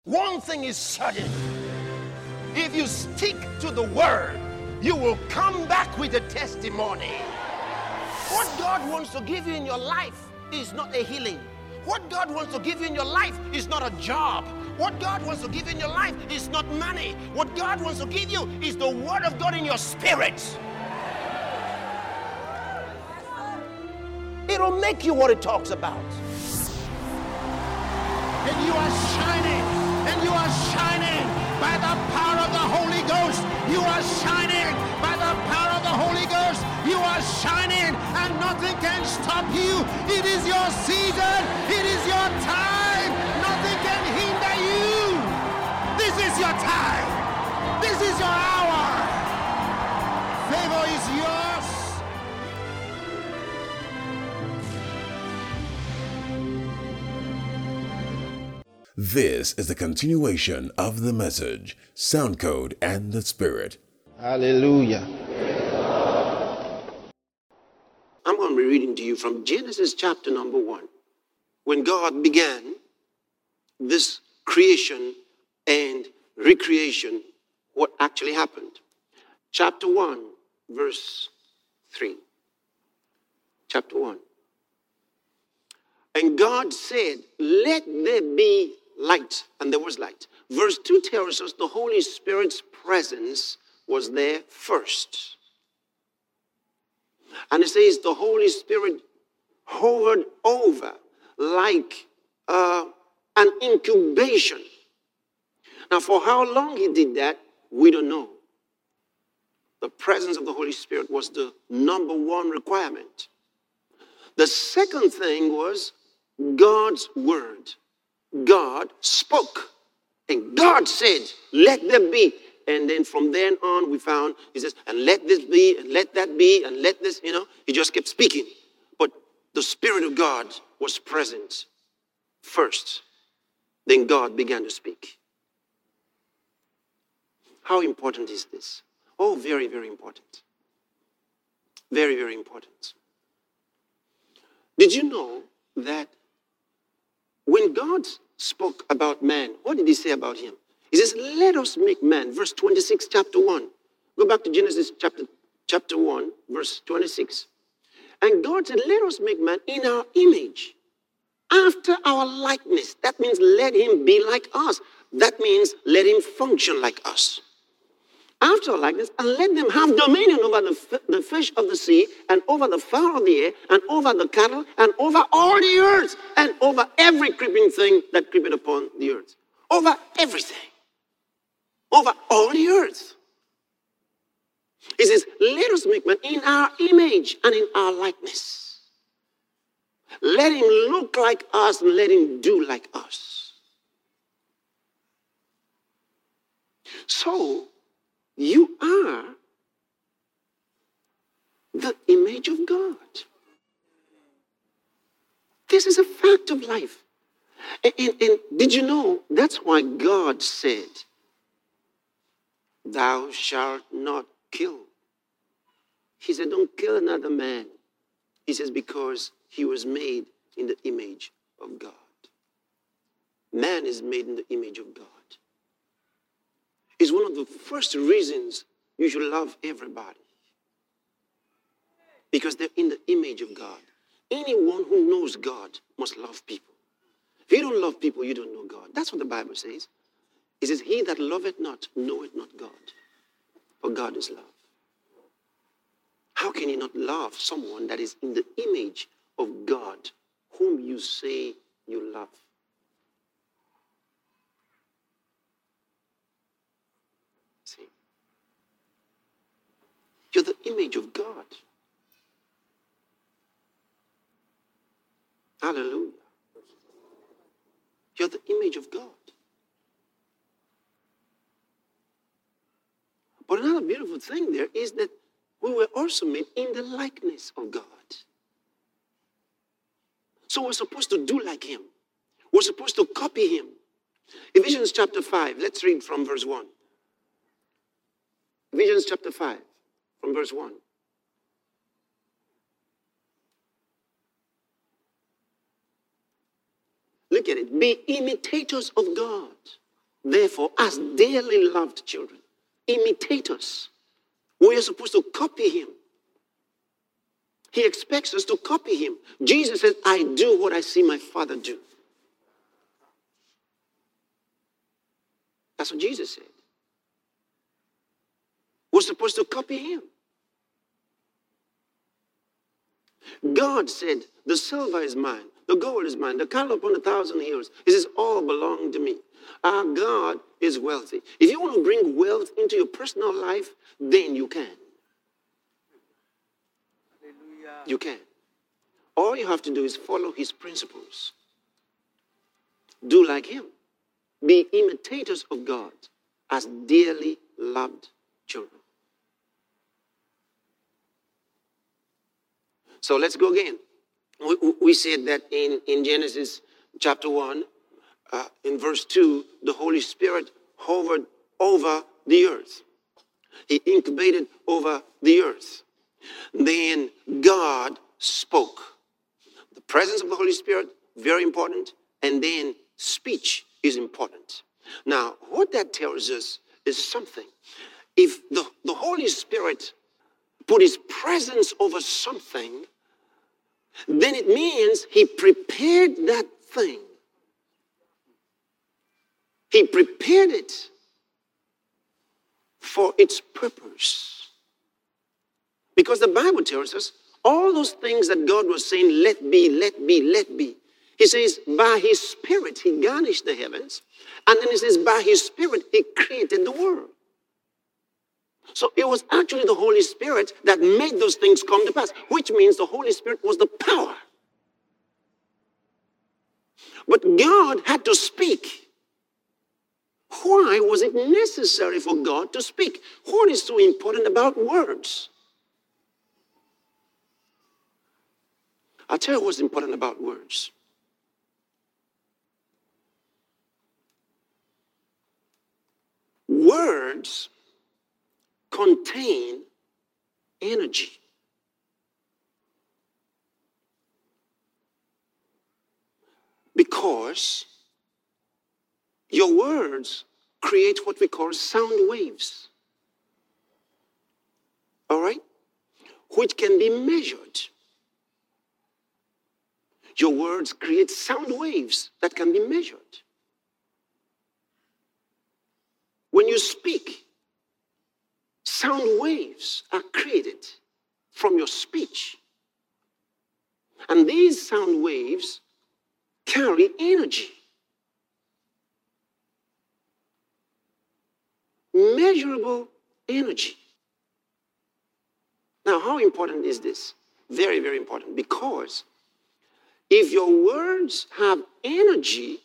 One thing is certain. If you stick to the word, you will come back with a testimony. What God wants to give you in your life is not a healing. What God wants to give you in your life is not a job. What God wants to give you in your life is not money. What God wants to give you is the word of God in your spirit. It'll make you what it talks about. And you are shining. And you are shining by the power of the Holy Ghost. You are shining by the power of the Holy Ghost. You are shining and nothing can stop you. It is your season. It is your time. Nothing can hinder you. This is your time. This is your hour. Favor is yours. This is the continuation of the message, Sound Code and the Spirit. Hallelujah. I'm going to be reading to you from Genesis chapter number 1. When God began this creation and recreation, what actually happened. Chapter 1, verse 3. Chapter 1. And God said, let there be light. And there was light. Verse 2 tells us the Holy Spirit's presence was there first. And it says the Holy Spirit hovered over like an incubation. Now, for how long he did that, we don't know. The presence of the Holy Spirit was the number one requirement. The second thing was God's word. God spoke. And God said, let there be. And then from then on, we found, he says, and let this be, and let that be, and let this, he just kept speaking. But the Spirit of God was present first. Then God began to speak. How important is this? Oh, very, very important. Very, very important. Did you know that when God spoke about man, what did he say about him? He says, let us make man. Verse 26, chapter 1. Go back to Genesis chapter 1, verse 26. And God said, let us make man in our image, after our likeness. That means let him be like us. That means let him function like us. After our likeness, and let them have dominion over the fish of the sea, and over the fowl of the air, and over the cattle, and over all the earth, and over every creeping thing that creepeth upon the earth. Over everything. Over all the earth. He says, let us make man in our image and in our likeness. Let him look like us and let him do like us. So, you are the image of God. This is a fact of life. And did you know that's why God said, thou shalt not kill. He said, don't kill another man. He says, because he was made in the image of God. Man is made in the image of God. It's one of the first reasons you should love everybody. Because they're in the image of God. Anyone who knows God must love people. If you don't love people, you don't know God. That's what the Bible says. It says, he that loveth not, knoweth not God. For God is love. How can you not love someone that is in the image of God, whom you say you love? See? You're the image of God. Hallelujah. You're the image of God. But another beautiful thing there is that we were also made in the likeness of God. So we're supposed to do like him. We're supposed to copy him. Ephesians chapter 5, let's read from verse 1. Ephesians chapter 5, from verse 1. Look at it. Be imitators of God therefore, as dearly loved children, imitate us. We are supposed to copy him. He expects us to copy him. Jesus said, I do what I see my Father do. That's what Jesus said. We're supposed to copy him. God said, the silver is mine, the gold is mine, the cattle upon 1,000 hills. It says, all belong to me. Our God is wealthy. If you want to bring wealth into your personal life, then you can. Hallelujah. You can. All you have to do is follow his principles. Do like him. Be imitators of God as dearly loved children. So let's go again. We said that in Genesis chapter 1, in verse 2, the Holy Spirit hovered over the earth. He incubated over the earth. Then God spoke. The presence of the Holy Spirit, very important. And then speech is important. Now, what that tells us is something. If the Holy Spirit put his presence over something, then it means he prepared that thing. He prepared it for its purpose. Because the Bible tells us all those things that God was saying, let be, let be, let be. He says, by his Spirit, he garnished the heavens. And then he says, by his Spirit, he created the world. So it was actually the Holy Spirit that made those things come to pass, which means the Holy Spirit was the power. But God had to speak. Why was it necessary for God to speak? What is so important about words? I'll tell you what's important about words. Words contain energy. Because your words create what we call sound waves. All right? Which can be measured. Your words create sound waves that can be measured. When you speak, sound waves are created from your speech. And these sound waves carry energy. Measurable energy. Now, how important is this? Very, very important. Because if your words have energy,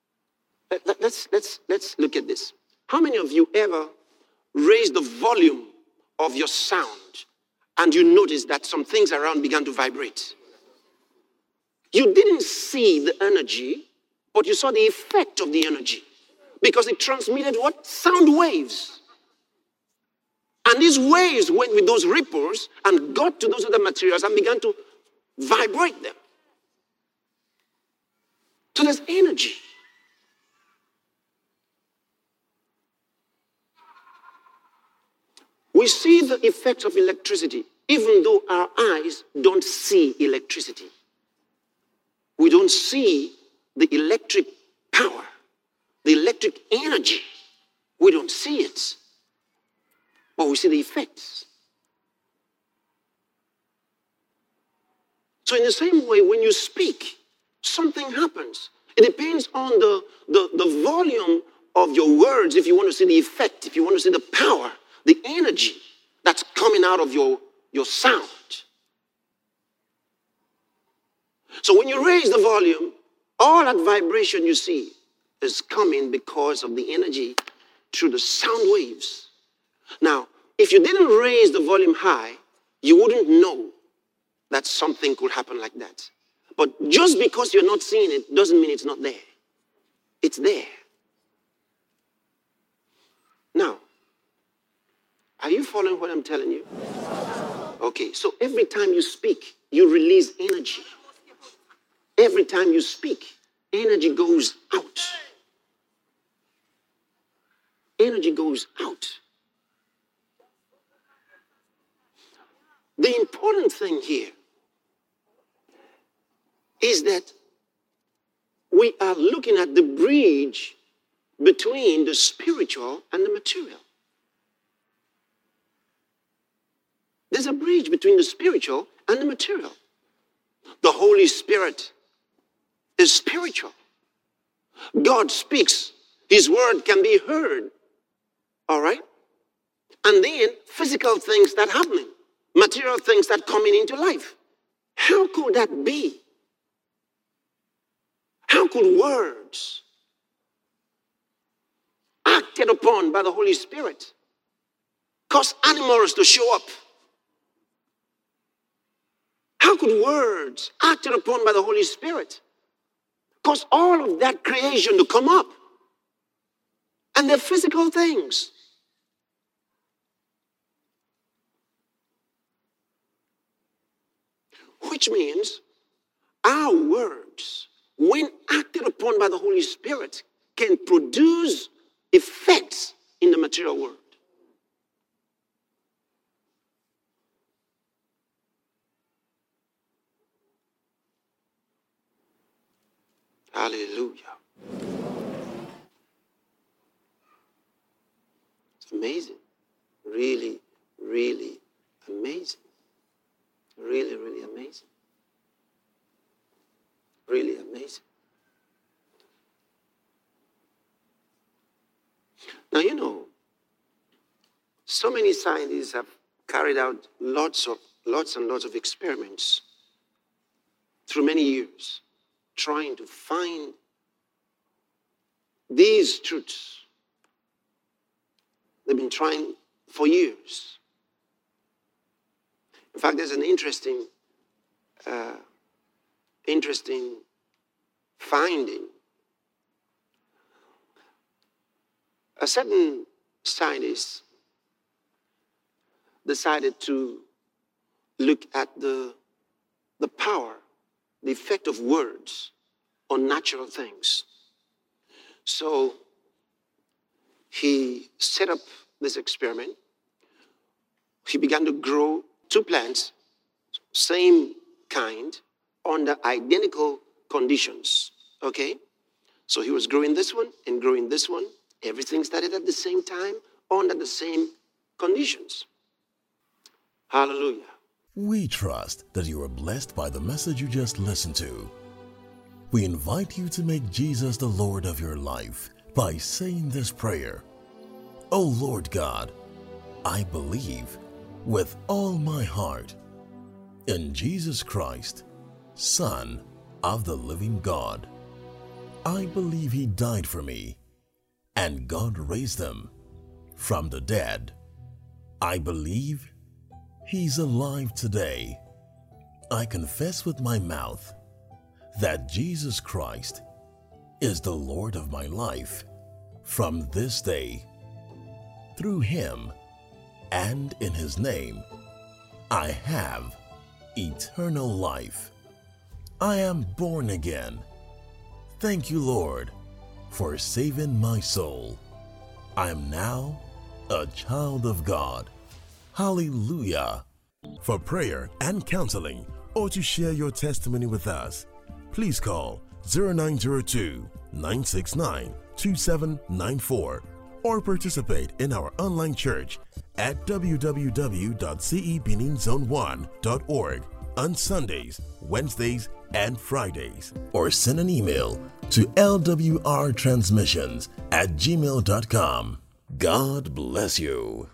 let's look at this. How many of you ever raised the volume of your sound and you noticed that some things around began to vibrate? You didn't see the energy, but you saw the effect of the energy. Because it transmitted what? Sound waves. And these waves went with those ripples and got to those other materials and began to vibrate them. So there's energy. We see the effects of electricity, even though our eyes don't see electricity. We don't see the electric power, the electric energy. We don't see it, but we see the effects. So in the same way, when you speak, something happens. It depends on the volume of your words, if you want to see the effect, if you want to see the power, the energy that's coming out of your sound. So when you raise the volume, all that vibration you see is coming because of the energy through the sound waves. Now, if you didn't raise the volume high, you wouldn't know that something could happen like that. But just because you're not seeing it doesn't mean it's not there. It's there. Now, are you following what I'm telling you? Okay, so every time you speak, you release energy. Every time you speak, energy goes out. energy goes out. The important thing here is that we are looking at the bridge between the spiritual and the material. There's a bridge between the spiritual and the material. The Holy Spirit is spiritual. God speaks. His word can be heard. All right? And then physical things that happen, material things that come into life. How could that be? How could words acted upon by the Holy Spirit cause animals to show up? How could words acted upon by the Holy Spirit cause all of that creation to come up? And they're physical things. Which means our words, when acted upon by the Holy Spirit, can produce effects in the material world. Hallelujah. It's amazing. Really, really amazing. Really, really amazing. Really amazing. Now, you know, so many scientists have carried out lots and lots of experiments through many years, trying to find these truths. They've been trying for years. In fact, there's an interesting finding. A certain scientist decided to look at the power, the effect of words on natural things. So he set up this experiment. He began to grow 2 plants, same kind, under identical conditions. Okay? So he was growing this one and growing this one. Everything started at the same time, under the same conditions. Hallelujah. We trust that you are blessed by the message you just listened to. We invite you to make Jesus the Lord of your life by saying this prayer. O Lord God, I believe with all my heart in Jesus Christ, Son of the living God. I believe He died for me, and God raised Him from the dead. I believe He's alive today. I confess with my mouth that Jesus Christ is the Lord of my life from this day. Through Him and in His name, I have eternal life. I am born again. Thank you, Lord, for saving my soul. I am now a child of God. Hallelujah. For prayer and counseling, or to share your testimony with us, please call 0902-969-2794 or participate in our online church at www.cebeninzone1.org on Sundays, Wednesdays, and Fridays. Or send an email to lwrtransmissions@gmail.com. God bless you.